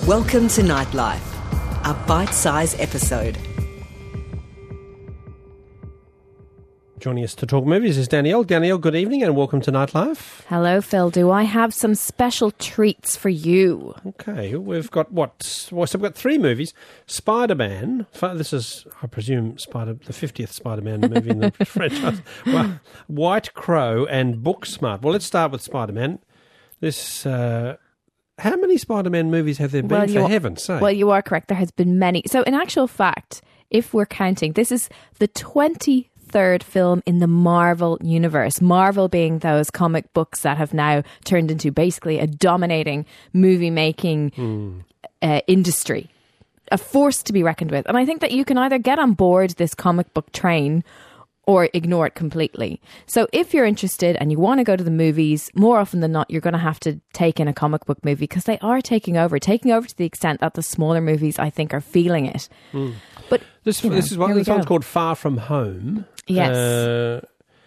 Welcome to Nightlife, a bite-sized episode. Joining us to talk movies is Danielle. Danielle, good evening and welcome to Nightlife. Hello, Phil. Do I have some special treats for you? Okay, we've got so we've got three movies. Spider-Man. This is, I presume, the 50th Spider-Man movie in the franchise. Well, White Crow and Booksmart. Well, let's start with Spider-Man. How many Spider-Man movies have there been, for heaven's sake? Well, you are correct. There has been many. So in actual fact, if we're counting, this is the 23rd film in the Marvel universe. Marvel being those comic books that have now turned into basically a dominating movie-making industry. A force to be reckoned with. And I think that you can either get on board this comic book train or ignore it completely. So if you're interested and you want to go to the movies, more often than not, you're going to have to take in a comic book movie because they are taking over to the extent that the smaller movies, I think, are feeling it. But this one's called Far From Home. Yes.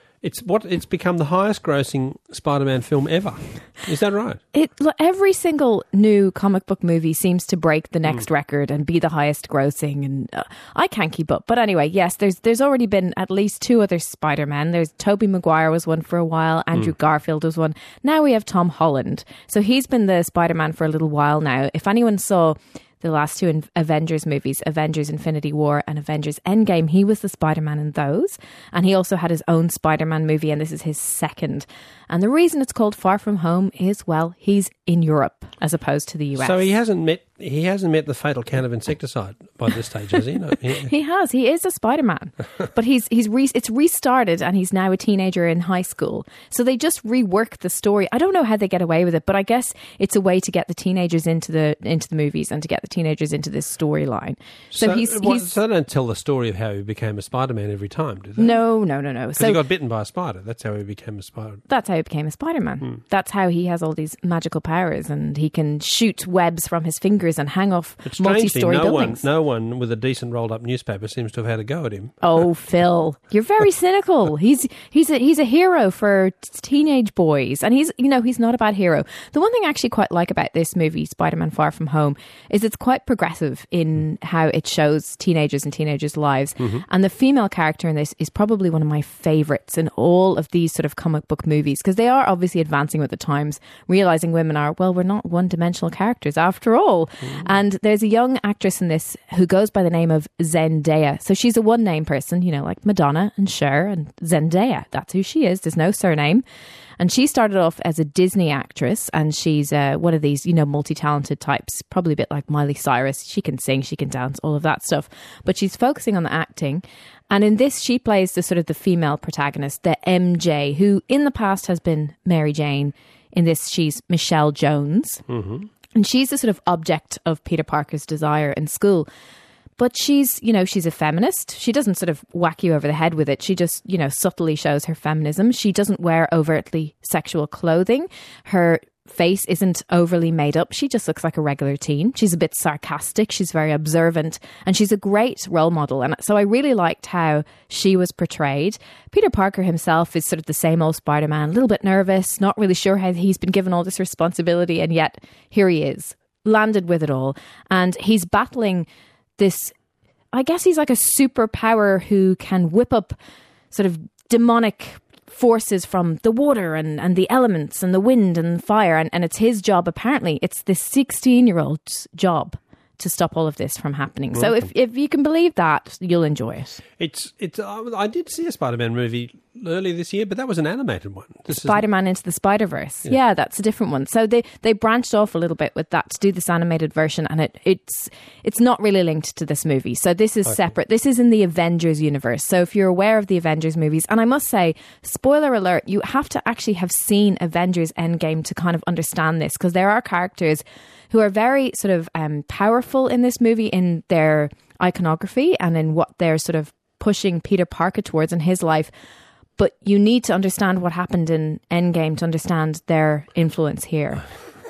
It's become the highest grossing Spider-Man film ever. Is that right? Every single new comic book movie seems to break the next record and be the highest grossing, and I can't keep up. But anyway, yes, there's already been at least two other Spider-Men. There's Tobey Maguire was one for a while, Andrew Garfield was one. Now we have Tom Holland. So he's been the Spider-Man for a little while now. If anyone saw the last two Avengers movies, Avengers Infinity War and Avengers Endgame, he was the Spider-Man in those. And he also had his own Spider-Man movie, and this is his second. And the reason it's called Far From Home is, well, he's in Europe as opposed to the US. So he hasn't met the fatal count of insecticide by this stage, has he? No, he has. He is a Spider-Man. But it's restarted and he's now a teenager in high school. So they just rework the story. I don't know how they get away with it, but I guess it's a way to get the teenagers into the movies and to get the teenagers into this storyline. So they don't tell the story of how he became a Spider-Man every time, do they? No. So he got bitten by a spider. That's how he became a spider. That's how he became a Spider-Man. That's how he has all these magical powers and he can shoot webs from his fingers and hang off multi-story buildings. No one with a decent rolled-up newspaper seems to have had a go at him. Oh, Phil, you're very cynical. He's a hero for teenage boys, and he's not a bad hero. The one thing I actually quite like about this movie, Spider-Man Far From Home, is it's quite progressive in how it shows teenagers and teenagers' lives. And the female character in this is probably one of my favourites in all of these sort of comic book movies, because they are obviously advancing with the times, realising women are, well, we're not one-dimensional characters after all. And there's a young actress in this who goes by the name of Zendaya. So she's a one-name person, like Madonna and Cher, and Zendaya. That's who she is. There's no surname. And she started off as a Disney actress, and she's one of these, multi-talented types, probably a bit like Miley Cyrus. She can sing, she can dance, all of that stuff. But she's focusing on the acting. And in this, she plays the female protagonist, the MJ, who in the past has been Mary Jane. In this, she's Michelle Jones. And she's the sort of object of Peter Parker's desire in school. But she's a feminist. She doesn't sort of whack you over the head with it. She just, subtly shows her feminism. She doesn't wear overtly sexual clothing. Her face isn't overly made up. She just looks like a regular teen. She's a bit sarcastic. She's very observant. And she's a great role model. And so I really liked how she was portrayed. Peter Parker himself is sort of the same old Spider-Man, a little bit nervous, not really sure how he's been given all this responsibility. And yet here he is, landed with it all. And he's battling this, I guess he's like a superpower who can whip up sort of demonic forces from the water and the elements and the wind and fire. And it's his job, apparently. It's this 16-year-old's job to stop all of this from happening. So if you can believe that, you'll enjoy it. I did see a Spider-Man movie earlier this year, but that was an animated one. Spider-Man Into the Spider-Verse. Yeah, that's a different one. So they branched off a little bit with that to do this animated version, and it's not really linked to this movie. So this is separate. This is in the Avengers universe. So if you're aware of the Avengers movies, and I must say, spoiler alert, you have to actually have seen Avengers Endgame to kind of understand this, because there are characters who are very sort of powerful in this movie in their iconography and in what they're sort of pushing Peter Parker towards in his life. But you need to understand what happened in Endgame to understand their influence here.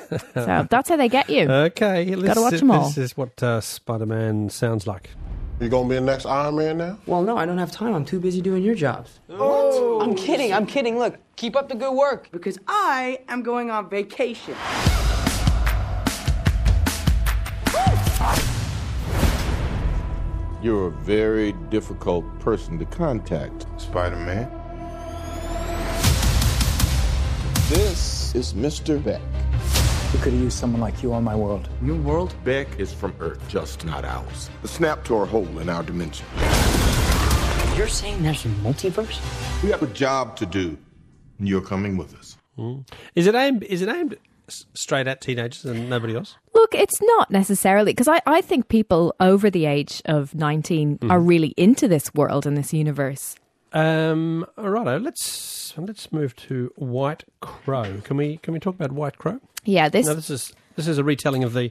So that's how they get you. Okay. Gotta watch them all. This is what Spider-Man sounds like. You gonna be the next Iron Man now? Well, no, I don't have time. I'm too busy doing your jobs. What? I'm kidding. Look, keep up the good work. Because I am going on vacation. You're a very difficult person to contact, Spider-Man. This is Mr. Beck. We could have used someone like you on my world. Your world? Beck is from Earth, just not ours. The snap tore a hole in our dimension. You're saying there's a multiverse? We have a job to do, and you're coming with us. Is it aimed straight at teenagers and nobody else? Look, it's not necessarily, because I think people over the age of 19 are really into this world and this universe. Righto, let's move to White Crow. Can we talk about White Crow? Yeah, This is a retelling of the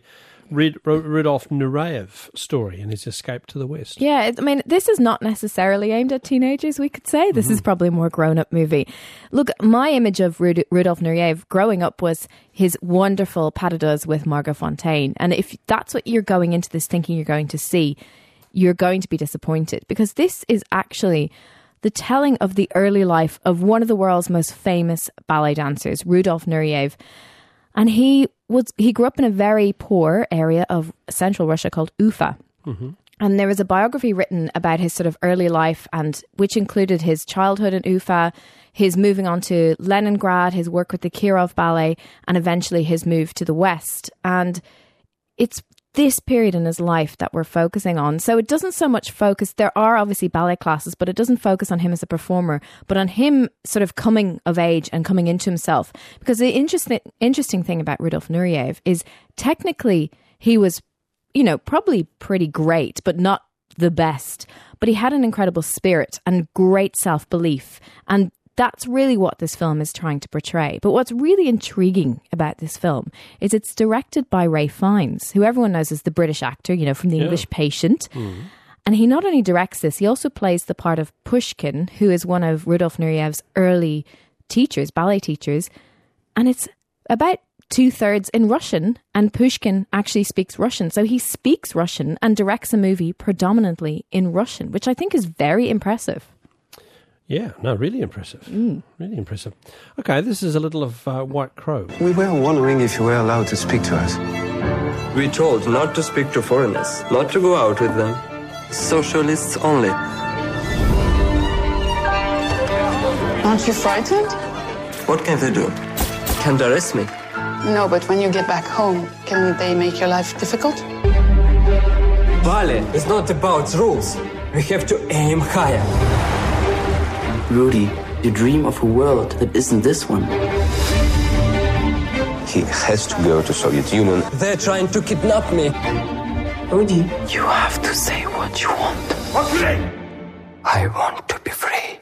Rudolf Nureyev story and his escape to the West. Yeah, I mean, this is not necessarily aimed at teenagers, we could say. This is probably a more grown-up movie. Look, my image of Rudolf Nureyev growing up was his wonderful Pas de Deux with Margot Fontaine. And if that's what you're going into this thinking you're going to see, you're going to be disappointed, because this is actually the telling of the early life of one of the world's most famous ballet dancers, Rudolf Nureyev. And he grew up in a very poor area of central Russia called Ufa. And there was a biography written about his sort of early life, and which included his childhood in Ufa, his moving on to Leningrad, his work with the Kirov Ballet, and eventually his move to the West. And it's this period in his life that we're focusing on. So it doesn't so much focus, there are obviously ballet classes, but it doesn't focus on him as a performer, but on him sort of coming of age and coming into himself. Because the interesting thing about Rudolf Nureyev is technically he was, probably pretty great, but not the best. But he had an incredible spirit and great self-belief. And that's really what this film is trying to portray. But what's really intriguing about this film is it's directed by Ray Fiennes, who everyone knows as the British actor, from The English Patient. And he not only directs this, he also plays the part of Pushkin, who is one of Rudolf Nureyev's early teachers, ballet teachers. And it's about 2/3 in Russian, and Pushkin actually speaks Russian. So he speaks Russian and directs a movie predominantly in Russian, which I think is very impressive. Yeah, no, really impressive. Really impressive. Okay, this is a little of White Crow. We were wondering if you were allowed to speak to us. We're told not to speak to foreigners, not to go out with them. Socialists only. Aren't you frightened? What can they do? Can't arrest me. No, but when you get back home, can they make your life difficult? Ballet is not about rules. We have to aim higher. Rudy, you dream of a world that isn't this one. He has to go to Soviet Union. They're trying to kidnap me. Rudy, you have to say what you want. I want to be free.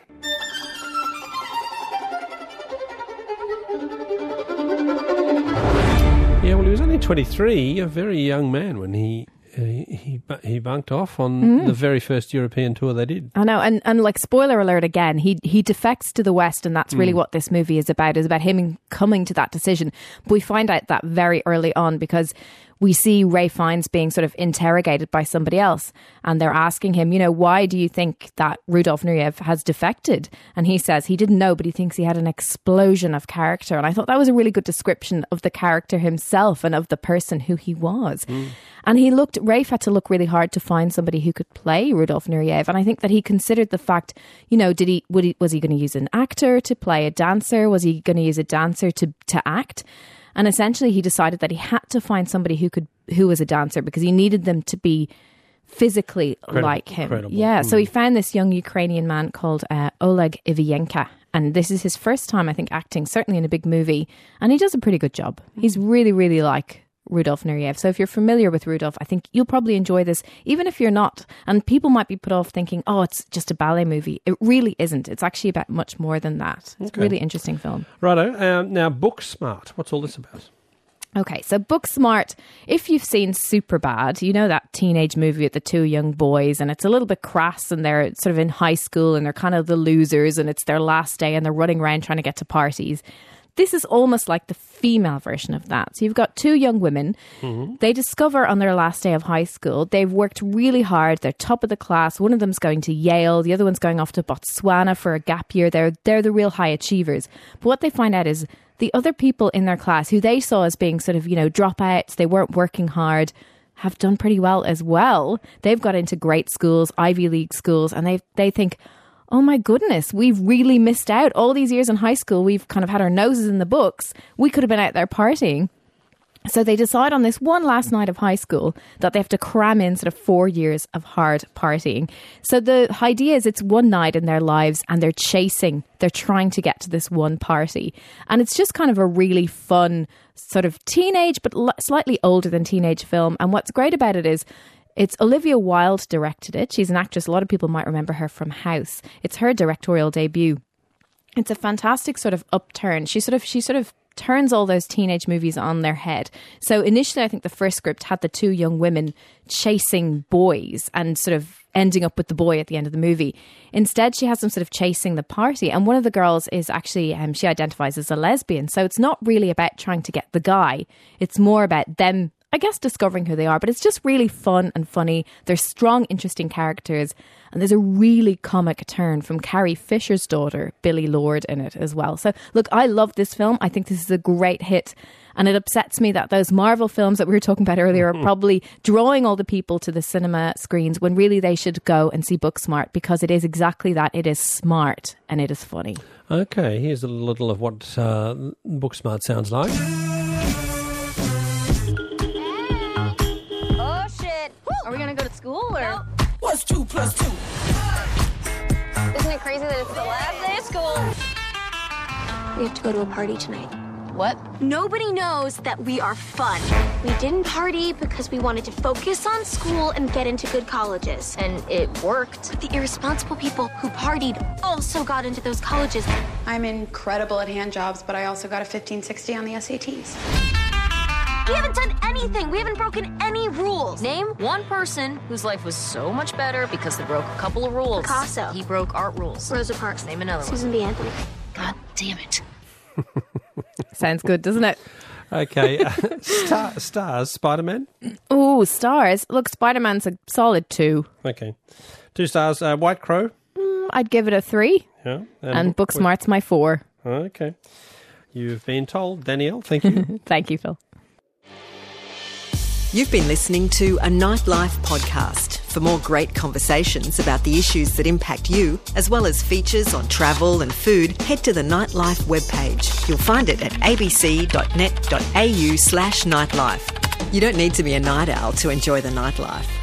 Yeah, well, he was only 23, a very young man when he bunked off on the very first European tour they did. I know, and like, spoiler alert again, he defects to the West, and that's really what this movie is about him coming to that decision. But we find out that very early on, because we see Ray Fiennes being sort of interrogated by somebody else, and they're asking him, why do you think that Rudolf Nureyev has defected? And he says he didn't know, but he thinks he had an explosion of character. And I thought that was a really good description of the character himself and of the person who he was. And Rafe had to look really hard to find somebody who could play Rudolf Nureyev. And I think that he considered the fact, was he going to use an actor to play a dancer? Was he going to use a dancer to act? And essentially he decided that he had to find somebody who was a dancer, because he needed them to be physically like him. Incredible. Yeah. So he found this young Ukrainian man called Oleg Ivyenka. And this is his first time, I think, acting, certainly in a big movie. And he does a pretty good job. He's really, really like Rudolf Nureyev. So if you're familiar with Rudolf, I think you'll probably enjoy this, even if you're not. And people might be put off thinking, oh, it's just a ballet movie. It really isn't. It's actually about much more than that. It's a really interesting film. Righto. Now, Booksmart. What's all this about? Okay, so Booksmart, if you've seen Superbad, you know that teenage movie with the two young boys, and it's a little bit crass, and they're sort of in high school, and they're kind of the losers, and it's their last day, and they're running around trying to get to parties. This is almost like the female version of that. So you've got two young women. They discover on their last day of high school, they've worked really hard. They're top of the class. One of them's going to Yale. The other one's going off to Botswana for a gap year. They're the real high achievers. But what they find out is the other people in their class, who they saw as being sort of, dropouts, they weren't working hard, have done pretty well as well. They've got into great schools, Ivy League schools, and they think, oh my goodness, we've really missed out. All these years in high school, we've kind of had our noses in the books. We could have been out there partying. So they decide on this one last night of high school that they have to cram in sort of 4 years of hard partying. So the idea is it's one night in their lives and they're trying to get to this one party. And it's just kind of a really fun sort of teenage, but slightly older than teenage film. And what's great about it is it's Olivia Wilde directed it. She's an actress. A lot of people might remember her from House. It's her directorial debut. It's a fantastic sort of upturn. She sort of turns all those teenage movies on their head. So initially, I think the first script had the two young women chasing boys and sort of ending up with the boy at the end of the movie. Instead, she has them sort of chasing the party. And one of the girls is actually, she identifies as a lesbian. So it's not really about trying to get the guy. It's more about them, I guess, discovering who they are. But it's just really fun and funny. There's strong, interesting characters. And there's a really comic turn from Carrie Fisher's daughter, Billie Lourd, in it as well. So, look, I love this film. I think this is a great hit. And it upsets me that those Marvel films that we were talking about earlier are probably drawing all the people to the cinema screens when really they should go and see Booksmart, because it is exactly that. It is smart and it is funny. Okay, here's a little of what Booksmart sounds like. Oh, shit. Are we going to go to school or... No. What's 2 + 2? Isn't it crazy that it's the last day of school? We have to go to a party tonight. What? Nobody knows that we are fun. We didn't party because we wanted to focus on school and get into good colleges. And it worked. The irresponsible people who partied also got into those colleges. I'm incredible at hand jobs, but I also got a 1560 on the SATs. We haven't done anything. We haven't broken any rules. Name one person whose life was so much better because they broke a couple of rules. Picasso. He broke art rules. Rosa Parks. Name another Susan B. Anthony. God damn it. Sounds good, doesn't it? Okay. Stars, Spider-Man? Oh, stars. Look, Spider-Man's a solid 2. Okay. 2 stars. White Crow? I'd give it a 3. Yeah. And Booksmart's my 4. Okay. You've been told. Danielle, thank you. Thank you, Phil. You've been listening to a Nightlife podcast. For more great conversations about the issues that impact you, as well as features on travel and food, head to the Nightlife webpage. You'll find it at abc.net.au/nightlife. You don't need to be a night owl to enjoy the nightlife.